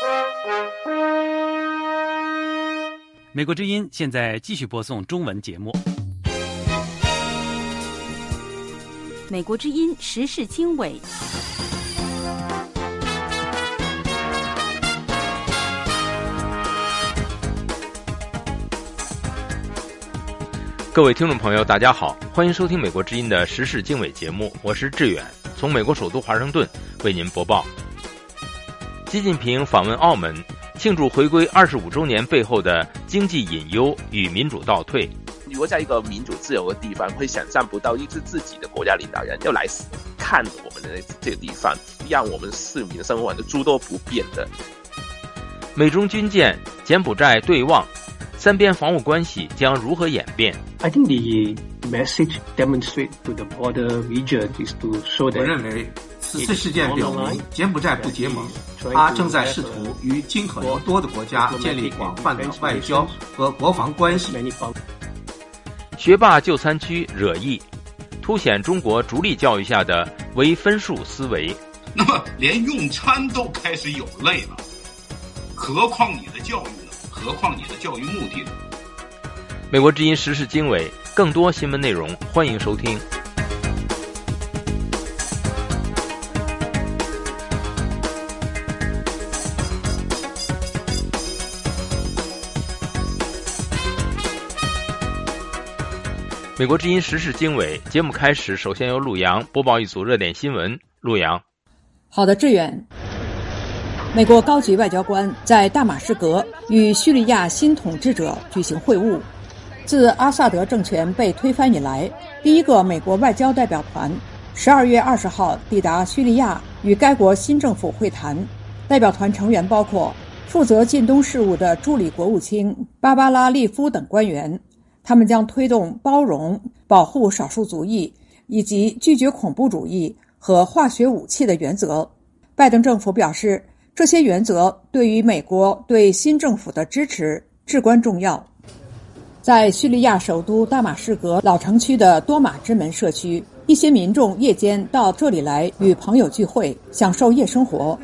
美国之音现在继续播送中文节目。 美国之音时事经纬。 各位听众朋友大家好，欢迎收听美国之音的时事经纬节目，我是志远，从美国首都华盛顿为您播报。习近平访问澳门，庆祝回归25周年背后的经济隐忧与民主倒退。 如果在一个民主自由的地方，会想象不到一支自己的国家领导人要来看我们的这个地方，让我们市民的生活的诸多不便的。 美中军舰柬埔寨对望，三边防务关系将如何演变？ I think the message demonstrate to the border region is to show that 我认为此次事件表明柬埔寨不结盟，他正在试图与尽可能多的国家建立广泛的外交和国防关系。 学霸就餐区惹议，凸显中国逐利教育下的唯分数思维。 那么连用餐都开始有类了，何况你的教育呢？何况你的教育目的呢？ 美国之音时事经纬，更多新闻内容欢迎收听。美国之音时事经纬节目开始，首先由陆洋播报一组热点新闻。陆洋。 好的，志远。美国高级外交官在大马士革与叙利亚新统治者举行会晤。自阿萨德政权被推翻以来，第一个美国外交代表团12月20号抵达叙利亚，与该国新政府会谈。代表团成员包括负责近东事务的助理国务卿芭芭拉·利夫等官员，他们将推动包容、保护少数族裔以及拒绝恐怖主义和化学武器的原则。拜登政府表示，这些原则对于美国对新政府的支持至关重要。在叙利亚首都大马士革老城区的多马之门社区，一些民众夜间到这里来与朋友聚会，享受夜生活。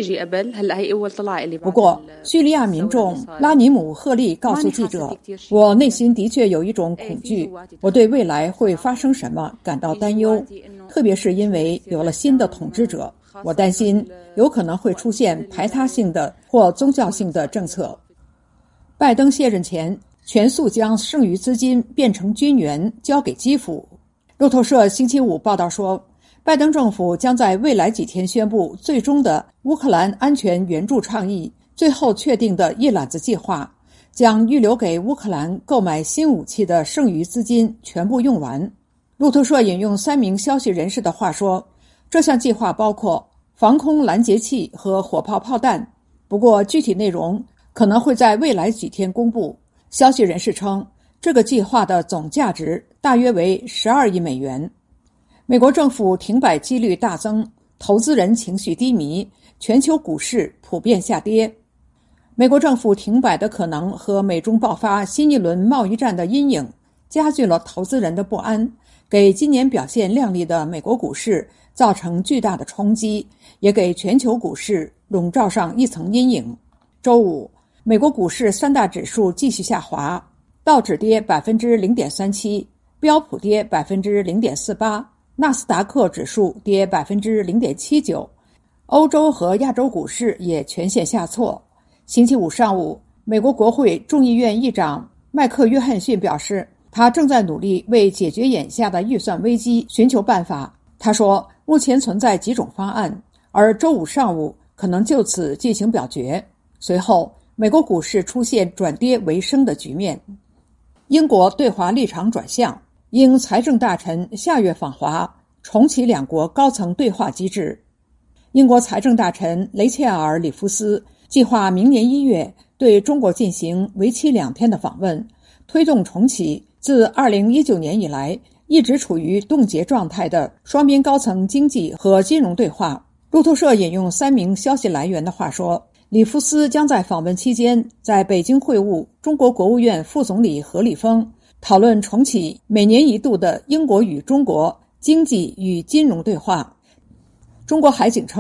不过，叙利亚民众拉尼姆·赫利告诉记者，我内心的确有一种恐惧，我对未来会发生什么感到担忧，特别是因为有了新的统治者，我担心有可能会出现排他性的或宗教性的政策。拜登卸任前全速将剩余资金变成军援交给基辅。路透社星期五报道说，拜登政府将在未来几天宣布最终的乌克兰安全援助倡议，最后确定的一揽子计划将预留给乌克兰购买新武器的剩余资金全部用完。路透社引用3名消息人士的话说，这项计划包括防空拦截器和火炮炮弹，不过具体内容可能会在未来几天公布。消息人士称，这个计划的总价值大约为12亿美元。美国政府停摆几率大增，投资人情绪低迷，全球股市普遍下跌。美国政府停摆的可能和美中爆发新一轮贸易战的阴影，加剧了投资人的不安，给今年表现亮丽的美国股市造成巨大的冲击，也给全球股市笼罩上一层阴影。周五，美国股市3大指数继续下滑，道指跌 0.37%， 标普跌 0.48%， 纳斯达克指数跌 0.79%， 欧洲和亚洲股市也全线下挫。星期五上午，美国国会众议院议长麦克约翰逊表示，他正在努力为解决眼下的预算危机寻求办法。他说，目前存在几种方案，而周五上午可能就此进行表决。随后，美国股市出现转跌为升的局面。英国对华立场转向，英财政大臣下月访华，重启两国高层对话机制。英国财政大臣雷切尔·里夫斯计划明年1月对中国进行为期2天的访问，推动重启自2019年以来一直处于冻结状态的双边高层经济和金融对话。路透社引用3名消息来源的话说，里夫斯将在访问期间在北京会晤中国国务院副总理何立峰，讨论重启每年一度的英国与中国经济与金融对话。中国海警称，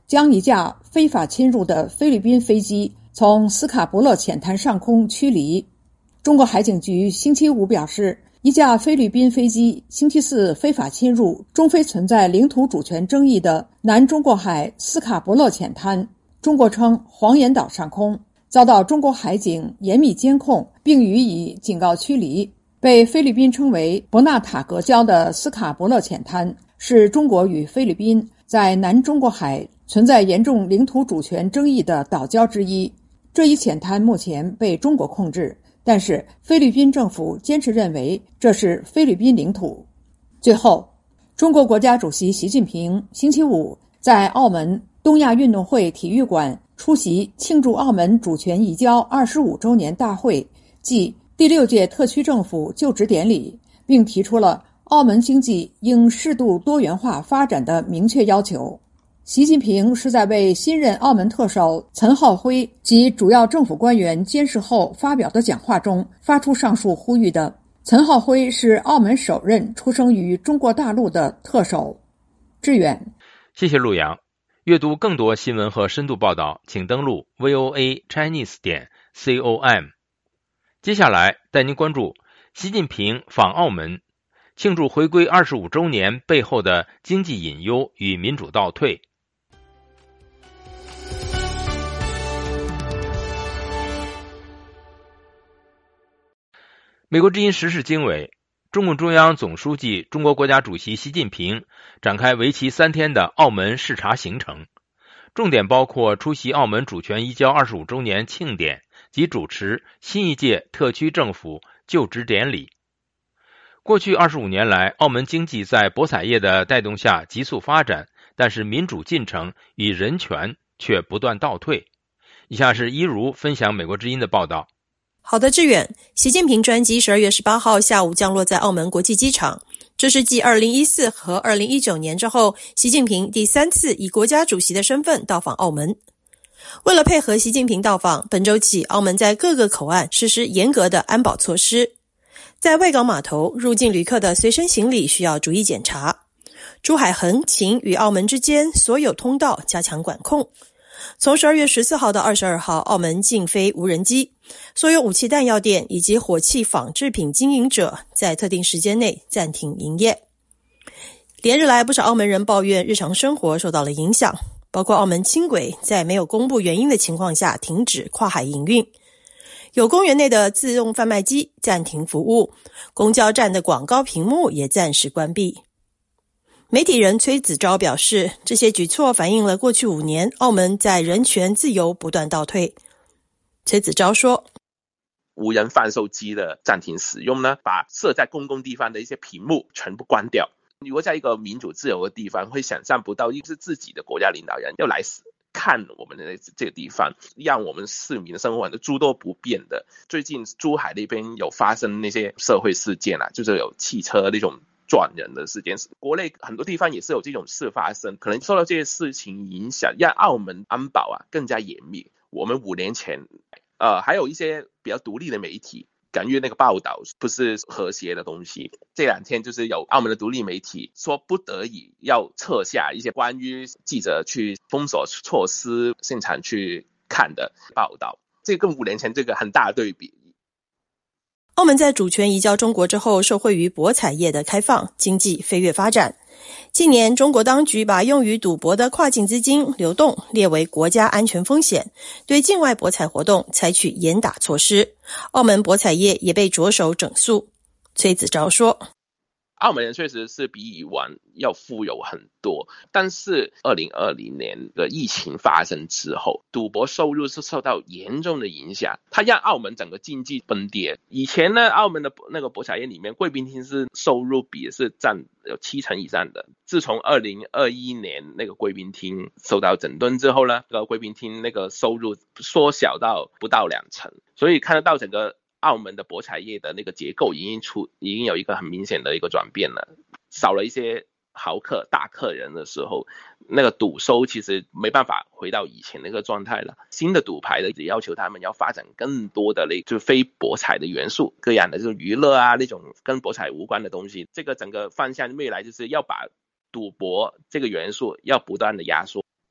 将一架非法侵入的菲律宾飞机从斯卡伯勒浅滩上空驱离。中国海警局星期五表示，一架菲律宾飞机星期四非法侵入中非存在领土主权争议的南中国海斯卡伯勒浅滩，中国称黄岩岛上空，遭到中国海警严密监控，并予以警告驱离。被菲律宾称为伯纳塔格礁的斯卡伯勒浅滩，是中国与菲律宾在南中国海存在严重领土主权争议的岛礁之一。这一浅滩目前被中国控制，但是菲律宾政府坚持认为这是菲律宾领土。最后，中国国家主席习近平星期五在澳门东亚运动会体育馆出席庆祝澳门主权移交25周年大会暨第6届特区政府就职典礼，并提出了澳门经济应适度多元化发展的明确要求。习近平是在为新任澳门特首岑浩辉及主要政府官员监视后发表的讲话中发出上述呼吁的。岑浩辉是澳门首任出生于中国大陆的特首。志远， 谢谢陆阳。阅读更多新闻和深度报道，请登录 voachinese.com。接下来带您关注习近平访澳门，庆祝回归25周年背后的经济隐忧与民主倒退。美国之音时事经纬，中共中央总书记、中国国家主席习近平展开为期3天的澳门视察行程，重点包括出席澳门主权移交25周年庆典及主持新一届特区政府就职典礼。过去25年来，澳门经济在博彩业的带动下急速发展，但是民主进程与人权却不断倒退。以下是一如分享美国之音的报道。 好的，志远。习近平专机12月18号下午降落在澳门国际机场，这是继2014和2019年之后，习近平第3次以国家主席的身份到访澳门。为了配合习近平到访，本周起澳门在各个口岸实施严格的安保措施。在外港码头，入境旅客的随身行李需要逐一检查。珠海横琴与澳门之间所有通道加强管控。从12月14号到22号，澳门禁飞无人机，所有武器弹药店以及火器仿制品经营者在特定时间内暂停营业。连日来，不少澳门人抱怨日常生活受到了影响，包括澳门轻轨在没有公布原因的情况下停止跨海营运，有公园内的自动贩卖机暂停服务，公交站的广告屏幕也暂时关闭。媒体人崔子昭表示，这些举措反映了过去5年澳门在人权自由不断倒退。崔子昭说， 无人贩售机的暂停使用呢，把设在公共地方的一些屏幕全部关掉。如果在一个民主自由的地方，会想象不到是自己的国家领导人要来看我们的这个地方，让我们市民的生活很多诸多不便的。最近珠海那边有发生那些社会事件就是有汽车那种撞人的事件，国内很多地方也是有这种事发生，可能受到这些事情影响，让澳门安保更加严密。我们5年前还有一些比较独立的媒体感觉那个报道不是和谐的东西，这2天就是有澳门的独立媒体说不得已要撤下一些关于记者去封锁措施现场去看的报道，这跟5年前这个很大的对比。 澳门在主权移交中国之后，受惠于博彩业的开放，经济飞跃发展。近年，中国当局把用于赌博的跨境资金流动列为国家安全风险，对境外博彩活动采取严打措施。澳门博彩业也被着手整肃。崔子昭说， 澳门人确实是比以往要富有很多，但是2020年的疫情发生之后，赌博收入是受到严重的影响，它让澳门整个经济崩跌。以前呢，澳门的那个博彩业里面，贵宾厅是收入比是占有70%以上的。自从2021年那个贵宾厅受到整顿之后呢，这个贵宾厅那个收入缩小到不到20%，所以看得到整个澳门的博彩业的那个结构已经有一个很明显的一个转变了，少了一些豪客大客人的时候，那个赌收其实没办法回到以前那个状态了。新的赌牌的也要求他们要发展更多的就是非博彩的元素，各样的就是娱乐那种跟博彩无关的东西。这个整个方向未来就是要把赌博这个元素要不断的压缩。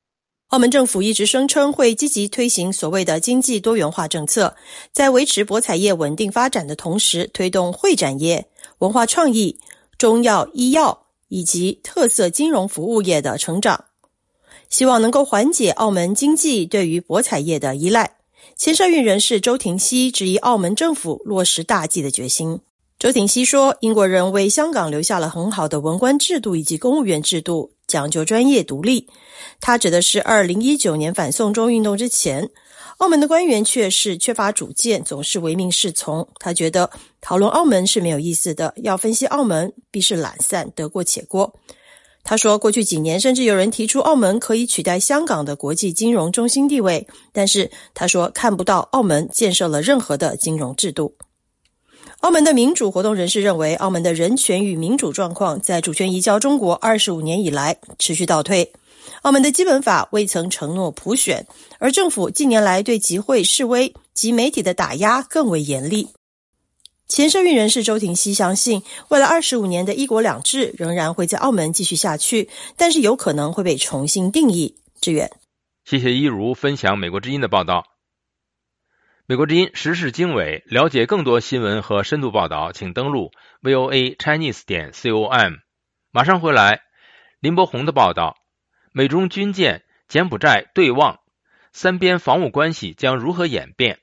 澳门政府一直声称会积极推行所谓的经济多元化政策，在维持博彩业稳定发展的同时，推动会展业、文化创意、中药、医药以及特色金融服务业的成长，希望能够缓解澳门经济对于博彩业的依赖。前社运人士周廷熙质疑澳门政府落实大计的决心。周廷熙说，英国人为香港留下了很好的文官制度以及公务员制度，讲究专业独立。他指的是2019年反送中运动之前，澳门的官员却是缺乏主见，总是唯命是从。他觉得讨论澳门是没有意思的，要分析澳门必是懒散，得过且过。他说，过去几年甚至有人提出澳门可以取代香港的国际金融中心地位，但是他说看不到澳门建设了任何的金融制度。澳门的民主活动人士认为，澳门的人权与民主状况在主权移交中国25年以来持续倒退。澳门的基本法未曾承诺普选，而政府近年来对集会、示威及媒体的打压更为严厉。前社运人士周廷熙相信，未来25年的一国两制仍然会在澳门继续下去，但是有可能会被重新定义。志远， 谢谢一如分享美国之音的报道。美国之音时事经纬，了解更多新闻和深度报道，请登录 voachinese.com。马上回来，林伯宏的报道：美中军舰柬埔寨对望，三边防务关系将如何演变？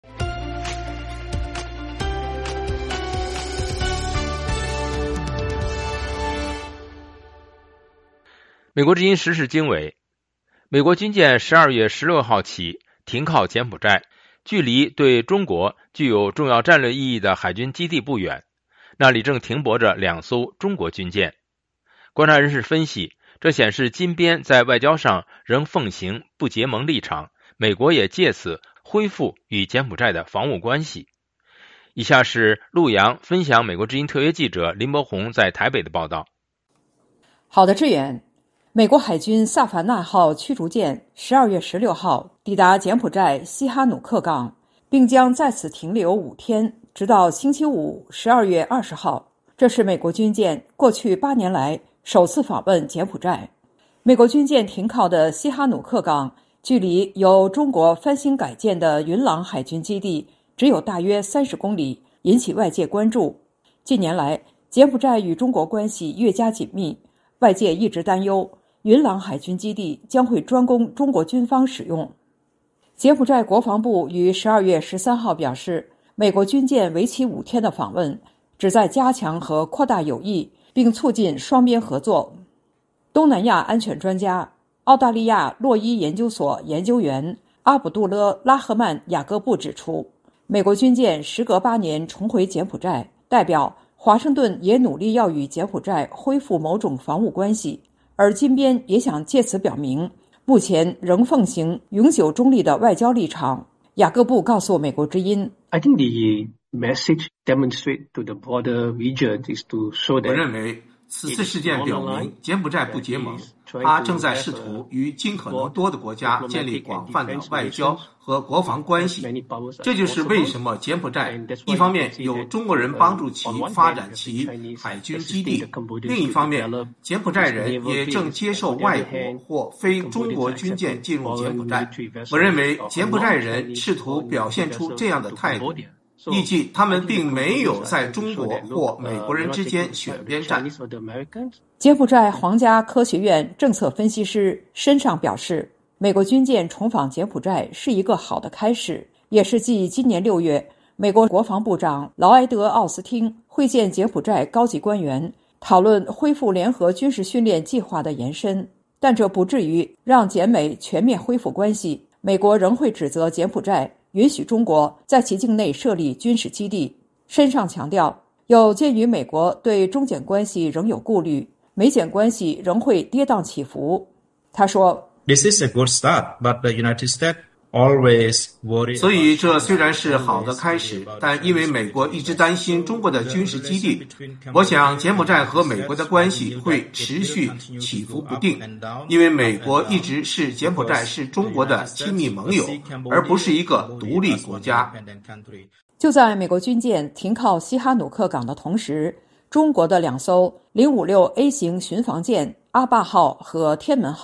美国之音时事经纬，美国军舰12月16号起停靠柬埔寨，距离对中国具有重要战略意义的海军基地不远，那里正停泊着2艘中国军舰。观察人士分析，这显示金边在外交上仍奉行不结盟立场，美国也借此恢复与柬埔寨的防务关系。以下是陆洋分享美国之音特约记者林伯宏在台北的报道。 好的，志远。美国海军萨凡纳号驱逐舰12月16号抵达柬埔寨西哈努克港，并将在此停留5天，直到星期五12月20号。这是美国军舰过去8年来首次访问柬埔寨。美国军舰停靠的西哈努克港距离由中国翻新改建的云朗海军基地只有大约30公里，引起外界关注。近年来，柬埔寨与中国关系越加紧密，外界一直担忧云朗海军基地将会专供中国军方使用。柬埔寨国防部于12月13号表示，美国军舰为期5天的访问旨在加强和扩大友谊，并促进双边合作。东南亚安全专家、澳大利亚洛伊研究所研究员阿卜杜勒·拉赫曼·雅各布指出，美国军舰时隔8年重回柬埔寨，代表华盛顿也努力要与柬埔寨恢复某种防务关系，而金边也想借此表明目前仍奉行永久中立的外交立场。雅各布告诉美国之音 I think the message demonstrate to the broader region is to show that 我认为此次事件表明柬埔寨不结盟，他正在试图与尽可能多的国家建立广泛的外交和国防关系。这就是为什么柬埔寨一方面有中国人帮助其发展其海军基地，另一方面柬埔寨人也正接受外国或非中国军舰进入柬埔寨。我认为柬埔寨人试图表现出这样的态度，预计他们并没有在中国或美国人之间选边站。 柬埔寨皇家科学院政策分析师申尚表示，美国军舰重访柬埔寨是一个好的开始，也是继今年6月美国国防部长劳埃德·奥斯汀会见柬埔寨高级官员，讨论恢复联合军事训练计划的延伸，但这不至于让柬美全面恢复关系。美国仍会指责柬埔寨允许中国在其境内设立军事基地。申尚强调，有鉴于美国对中柬关系仍有顾虑，美柬关系仍会跌宕起伏。他说 This is a good start, but the United States always worry. 所以这虽然是好的开始，但因为美国一直担心中国的军事基地，我想柬埔寨和美国的关系会持续起伏不定，因为美国一直视柬埔寨是中国的亲密盟友，而不是一个独立国家。 就在美国军舰停靠西哈努克港的同时，中国的2艘056A 型巡防舰阿坝号和天门号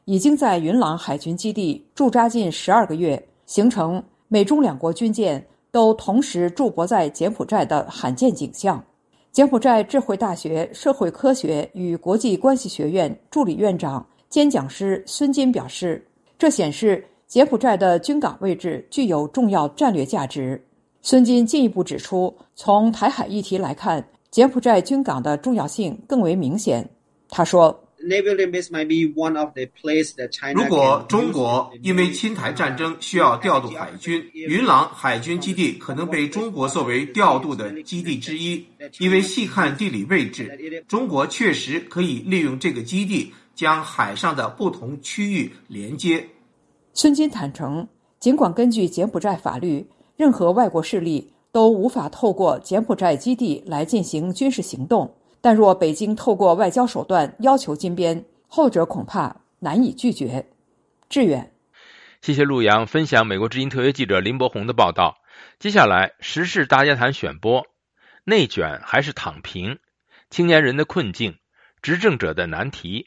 已经在云朗海军基地驻扎近12个月，形成美中两国军舰都同时驻泊在柬埔寨的罕见景象。柬埔寨智慧大学社会科学与国际关系学院助理院长兼讲师孙金表示，这显示柬埔寨的军港位置具有重要战略价值。孙金进一步指出，从台海议题来看，柬埔寨军港的重要性更为明显。他说， 如果中国因为侵台战争需要调度海军，云朗海军基地可能被中国作为调度的基地之一。因为细看地理位置，中国确实可以利用这个基地将海上的不同区域连接。 孙金坦诚，尽管根据柬埔寨法律，任何外国势力都无法透过柬埔寨基地来进行军事行动，但若北京透过外交手段要求金边，后者恐怕难以拒绝。志远， 谢谢陆阳分享美国之音特约记者林伯宏的报道。接下来时事大家谈选播，内卷还是躺平，青年人的困境，执政者的难题。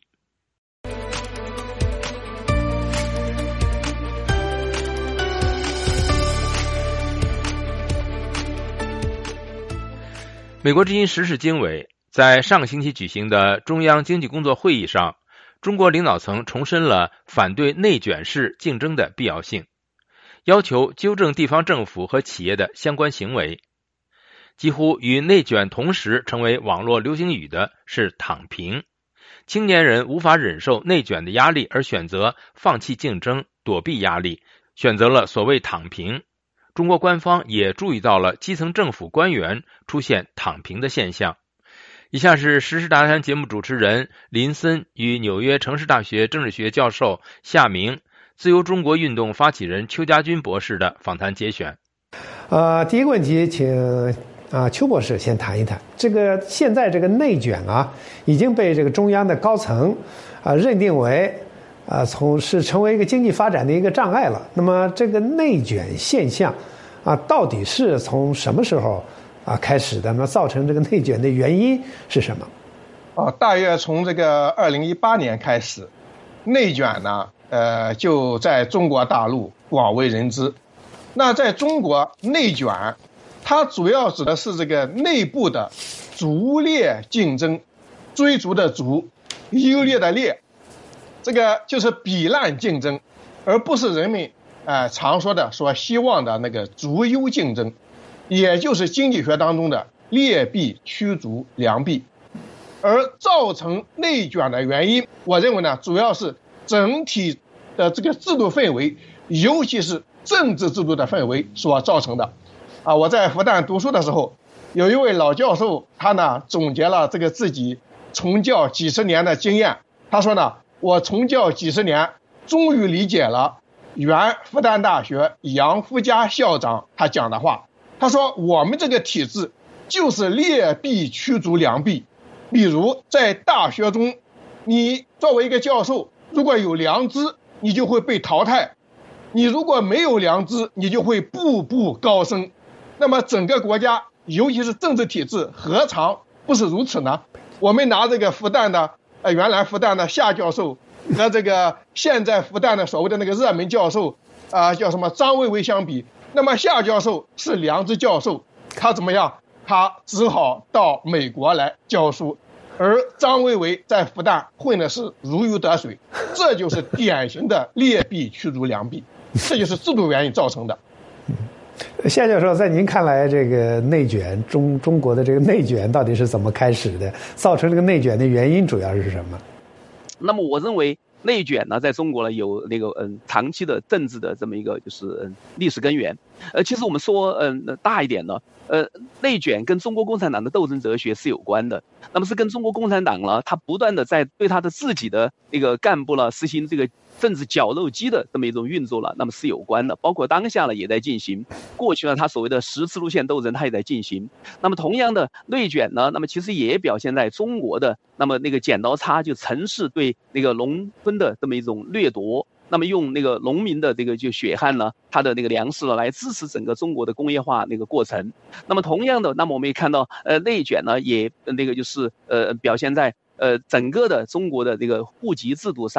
美国之音时事经纬在上个星期举行的中央经济工作会议上，中国领导层重申了反对内卷式竞争的必要性，要求纠正地方政府和企业的相关行为。几乎与内卷同时成为网络流行语的是躺平，青年人无法忍受内卷的压力而选择放弃竞争，躲避压力，选择了所谓躺平。中国官方也注意到了基层政府官员出现躺平的现象。以下是时事大谈节目主持人林森与纽约城市大学政治学教授夏明、自由中国运动发起人邱家军博士的访谈节选。 第一个问题，请邱博士先谈一谈现在这个内卷已经被这个中央的高层认定为成为一个经济发展的一个障碍了。那么这个内卷现象到底是从什么时候开始的？那么造成这个内卷的原因是什么？ 大约从这个2018年开始，内卷呢就在中国大陆广为人知。那在中国，内卷它主要指的是这个内部的逐劣竞争，追逐的逐，优劣的劣，这个就是比烂竞争，而不是人们常说的所希望的那个逐优竞争，也就是经济学当中的劣币驱逐良币。而造成内卷的原因，我认为呢，主要是整体的这个制度氛围，尤其是政治制度的氛围所造成的。我在复旦读书的时候，有一位老教授，他呢总结了这个自己从教几十年的经验。他说呢，我从教几十年，终于理解了原复旦大学杨福家校长他讲的话。他说，我们这个体制就是劣币驱逐良币。比如在大学中，你作为一个教授，如果有良知，你就会被淘汰；你如果没有良知，你就会步步高升。那么整个国家，尤其是政治体制，何尝不是如此呢？我们拿这个复旦的原来复旦的夏教授和这个现在复旦的所谓的那个热门教授叫什么张维为相比，那么夏教授是良知教授，他怎么样？他只好到美国来教书，而张维为在复旦混的是如鱼得水，这就是典型的劣币驱逐良币，这就是制度原因造成的。 夏教授，在您看来，这个内卷中国的这个内卷到底是怎么开始的？造成这个内卷的原因主要是什么？ 那么我认为内卷呢，在中国呢有那个长期的政治的这么一个就是历史根源。其实我们说大一点呢，内卷跟中国共产党的斗争哲学是有关的。那么是跟中国共产党呢，他不断的在对他的自己的那个干部呢实行这个政治绞肉机的这么一种运作了，那么是有关的。包括当下呢也在进行，过去呢他所谓的10次路线斗争他也在进行。那么同样的内卷呢，那么其实也表现在中国的那么那个剪刀差，就城市对那个农村的这么一种掠夺。那么用那个农民的这个就血汗呢，他的那个粮食呢，来支持整个中国的工业化那个过程。那么同样的，那么我们也看到，内卷呢也那个就是表现在整个的中国的这个户籍制度上。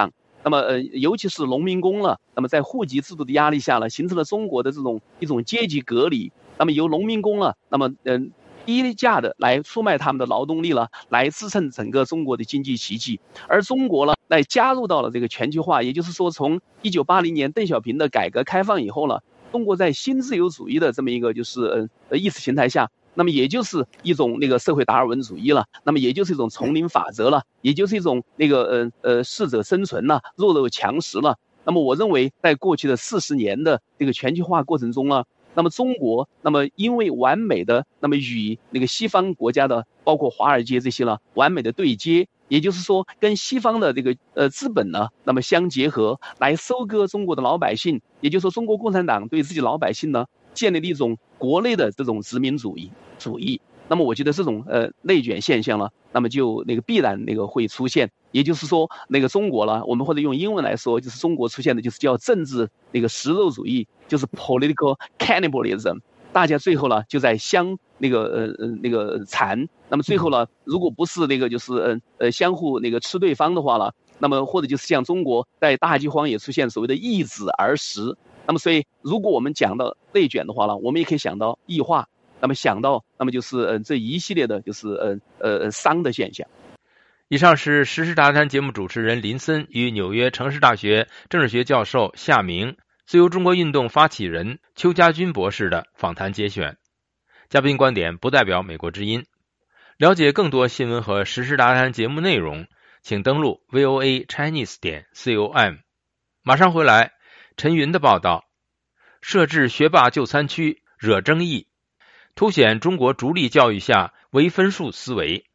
那么尤其是农民工了，那么在户籍制度的压力下呢，形成了中国的这种一种阶级隔离。那么由农民工了，那么低价的来出卖他们的劳动力了，来支撑整个中国的经济奇迹。而中国呢，来加入到了这个全球化，也就是说，从1980年邓小平的改革开放以后呢，中国在新自由主义的这么一个就是意识形态下，那么也就是一种那个社会达尔文主义了，那么也就是一种丛林法则了，也就是一种那个适者生存了，弱肉强食了。那么我认为，在过去的40年的这个全球化过程中呢，那么中国，那么因为完美的，那么与那个西方国家的，包括华尔街这些呢，完美的对接，也就是说，跟西方的这个资本呢，那么相结合，来收割中国的老百姓。也就是说，中国共产党对自己老百姓呢，建立了一种国内的这种殖民主义。那么我觉得这种内卷现象呢，那么就那个必然那个会出现。也就是说，那个中国呢，我们或者用英文来说，就是中国出现的就是叫政治那个食肉主义，就是 political cannibalism。大家最后呢就在相那个残。那么最后呢，如果不是那个就是相互那个吃对方的话呢，那么或者就是像中国在大饥荒也出现所谓的易子而食。那么所以如果我们讲到内卷的话呢，我们也可以想到异化，那么想到那么就是这一系列的就是熵的现象。 以上是时事杂谈节目主持人林森与纽约城市大学政治学教授夏明、自由中国运动发起人邱家军博士的访谈节选。嘉宾观点不代表美国之音。了解更多新闻和时事杂谈节目内容，请登录 voachinese.com。 马上回来，陈云的报道：设置学霸就餐区惹争议，凸显中国逐利教育下唯分数思维。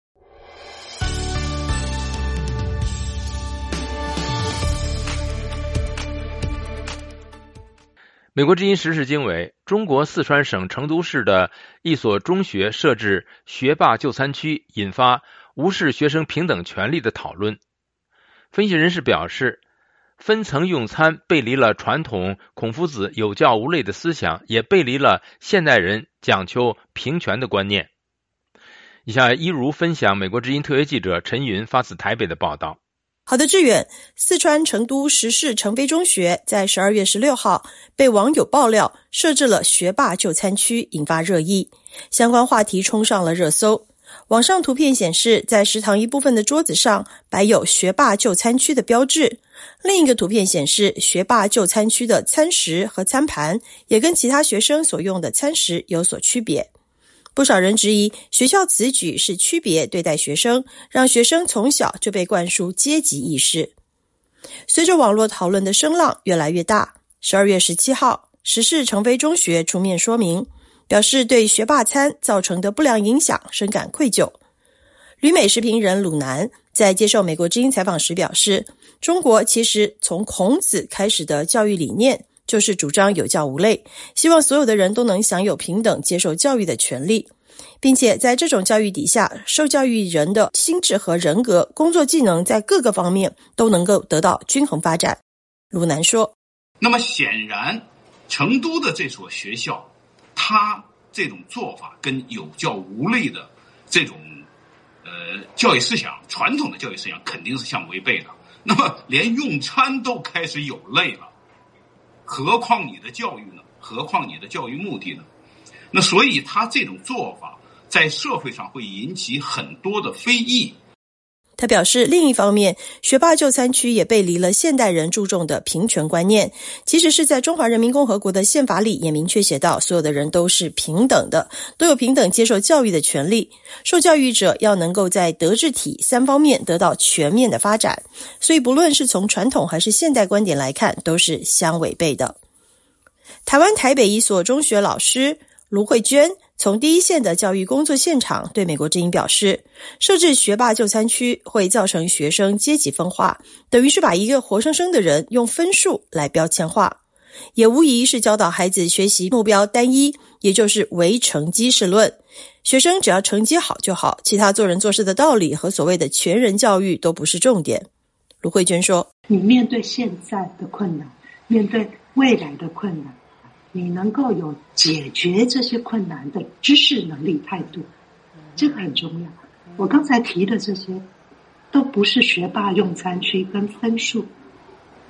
美国之音时事经纬，中国四川省成都市的一所中学设置学霸就餐区，引发无视学生平等权利的讨论。分析人士表示，分层用餐背离了传统孔夫子有教无类的思想，也背离了现代人讲求平权的观念。以下一如分享美国之音特约记者陈云发自台北的报道。 好的，志远，四川成都石室成飞中学在12月16号被网友爆料设置了学霸就餐区，引发热议，相关话题冲上了热搜。网上图片显示，在食堂一部分的桌子上摆有学霸就餐区的标志，另一个图片显示学霸就餐区的餐食和餐盘也跟其他学生所用的餐食有所区别。不少人质疑学校此举是区别对待学生，让学生从小就被灌输阶级意识。随着网络讨论的声浪越来越大，12月17号，石室成飞中学出面说明，表示对学霸餐造成的不良影响深感愧疚。旅美时评人鲁南在接受美国之音采访时表示，中国其实从孔子开始的教育理念就是主张有教无类，希望所有的人都能享有平等接受教育的权利，并且在这种教育底下，受教育人的心智和人格、工作技能在各个方面都能够得到均衡发展。鲁南说， 那么显然成都的这所学校，它这种做法跟有教无类的这种教育思想，传统的教育思想肯定是相违背的。那么连用餐都开始有类了，何况你的教育呢？何况你的教育目的呢？那所以他这种做法在社会上会引起很多的非议。 他表示，另一方面，学霸就餐区也背离了现代人注重的平权观念。其实是在中华人民共和国的宪法里也明确写到，所有的人都是平等的，都有平等接受教育的权利。受教育者要能够在德智体三方面得到全面的发展。所以不论是从传统还是现代观点来看，都是相违背的。台湾台北一所中学老师卢慧娟从第一线的教育工作现场对美国之音表示，设置学霸就餐区会造成学生阶级分化，等于是把一个活生生的人用分数来标签化，也无疑是教导孩子学习目标单一，也就是唯成绩式论。学生只要成绩好就好，其他做人做事的道理和所谓的全人教育都不是重点。卢慧娟说， 你面对现在的困难，面对未来的困难，你能够有解决这些困难的知识能力态度，这个很重要。我刚才提的这些都不是学霸用餐区跟分数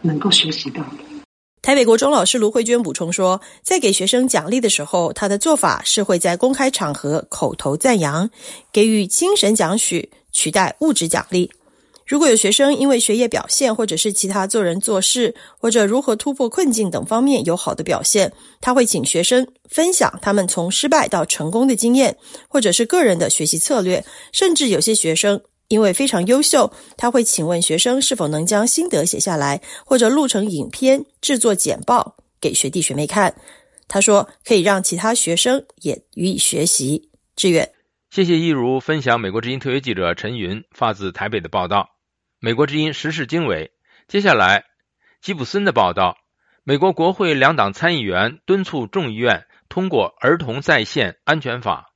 能够学习到的。 台北国中老师卢慧娟补充说，在给学生奖励的时候，他的做法是会在公开场合口头赞扬，给予精神奖许，取代物质奖励。如果有学生因为学业表现或者是其他做人做事或者如何突破困境等方面有好的表现，他会请学生分享他们从失败到成功的经验，或者是个人的学习策略，甚至有些学生因为非常优秀，他会请问学生是否能将心得写下来，或者录成影片制作简报给学弟学妹看。他说可以让其他学生也予以学习。志远， 谢谢一如分享美国之音特约记者陈云发自台北的报道。美国之音时事经纬，接下来吉普森的报道。美国国会两党参议员敦促众议院通过儿童在线安全法。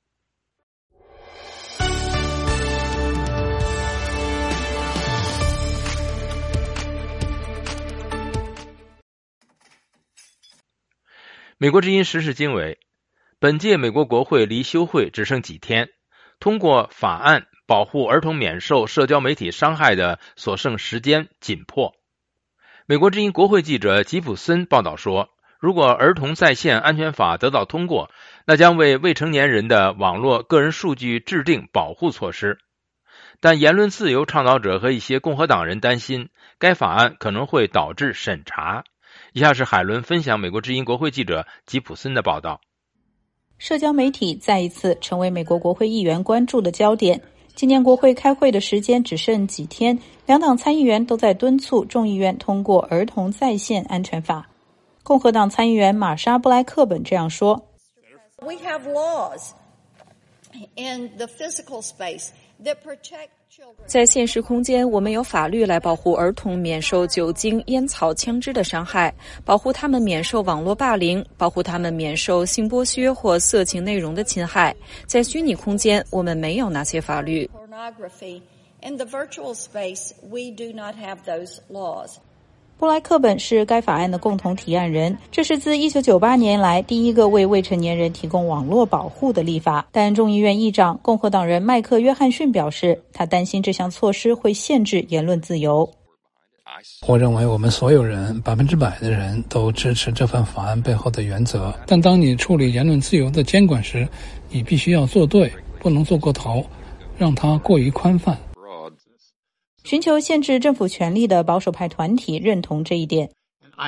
美国之音时事经纬，本届美国国会离休会只剩几天，通过法案保护儿童免受社交媒体伤害的所剩时间紧迫。美国之音国会记者吉普森报道说，如果儿童在线安全法得到通过，那将为未成年人的网络个人数据制定保护措施。但言论自由倡导者和一些共和党人担心，该法案可能会导致审查。以下是海伦分享美国之音国会记者吉普森的报道。 社交媒体再一次成为美国国会议员关注的焦点。今年国会开会的时间只剩几天，两党参议员都在敦促众议院通过儿童在线安全法。共和党参议员玛莎·布莱克本这样说 ：“We have laws in the physical space that protect children.” 在现实空间，我们有法律来保护儿童免受酒精、烟草、枪支的伤害，保护他们免受网络霸凌，保护他们免受性剥削或色情内容的侵害。在虚拟空间，我们没有那些法律。 In the virtual space, we do not have those laws. 布莱克本是该法案的共同提案人，这是自1998年来第一个为未成年人提供网络保护的立法。但众议院议长共和党人麦克·约翰逊表示，他担心这项措施会限制言论自由。 我认为我们所有人100%的人都支持这份法案背后的原则，但当你处理言论自由的监管时，你必须要做对，不能做过头，让它过于宽泛。 寻求限制政府权力的保守派团体认同这一点。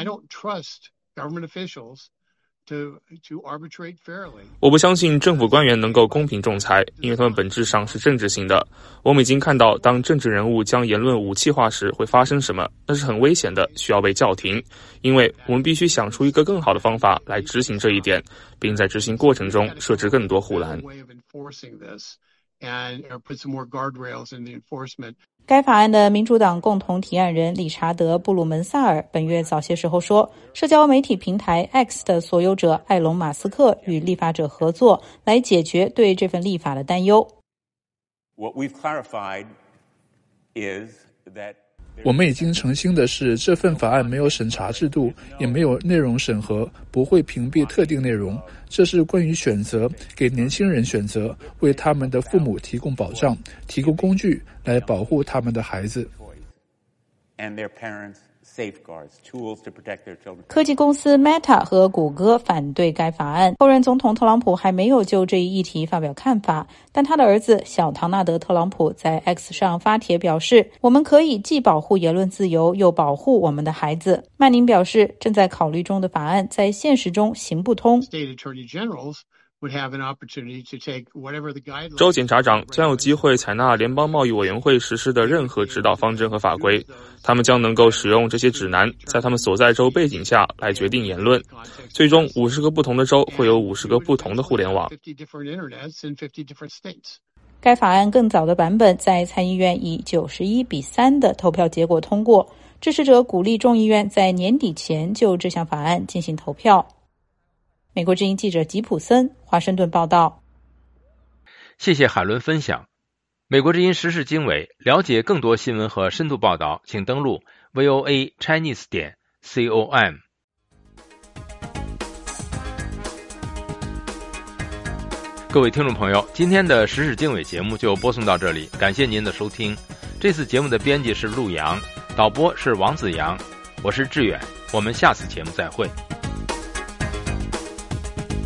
我不相信政府官员能够公平仲裁，因为他们本质上是政治性的。我们已经看到，当政治人物将言论武器化时会发生什么，那是很危险的，需要被叫停。因为我们必须想出一个更好的方法来执行这一点，并在执行过程中设置更多护栏。 该法案的民主党共同提案人理查德·布鲁门萨尔本月早些时候说，社交媒体平台 X 的所有者埃隆·马斯克与立法者合作，来解决对这份立法的担忧。 我们已经澄清的是，这份法案没有审查制度，也没有内容审核，不会屏蔽特定内容。这是关于选择，给年轻人选择，为他们的父母提供保障，提供工具来保护他们的孩子。 科技公司 Meta 和谷歌反对该法案。后任总统特朗普还没有就这一议题发表看法，但他的儿子小唐纳德·特朗普在 X 上发帖表示，我们可以既保护言论自由，又保护我们的孩子。曼宁表示，正在考虑中的法案在现实中行不通。 州检察长将有机会采纳联邦贸易委员会实施的任何指导方针和法规，他们将能够使用这些指南，在他们所在州背景下来决定言论。最终50个不同的州会有50个不同的互联网。 该法案更早的版本在参议院以91-3的投票结果通过，支持者鼓励众议院在年底前就这项法案进行投票。美国之音记者吉普森，华盛顿报道。 谢谢海伦分享。美国之音时事经纬，了解更多新闻和深度报道，请登录 voachinese.com。各位听众朋友，今天的时事经纬节目就播送到这里，感谢您的收听。这次节目的编辑是陆阳，导播是王子阳， 我是志远，我们下次节目再会。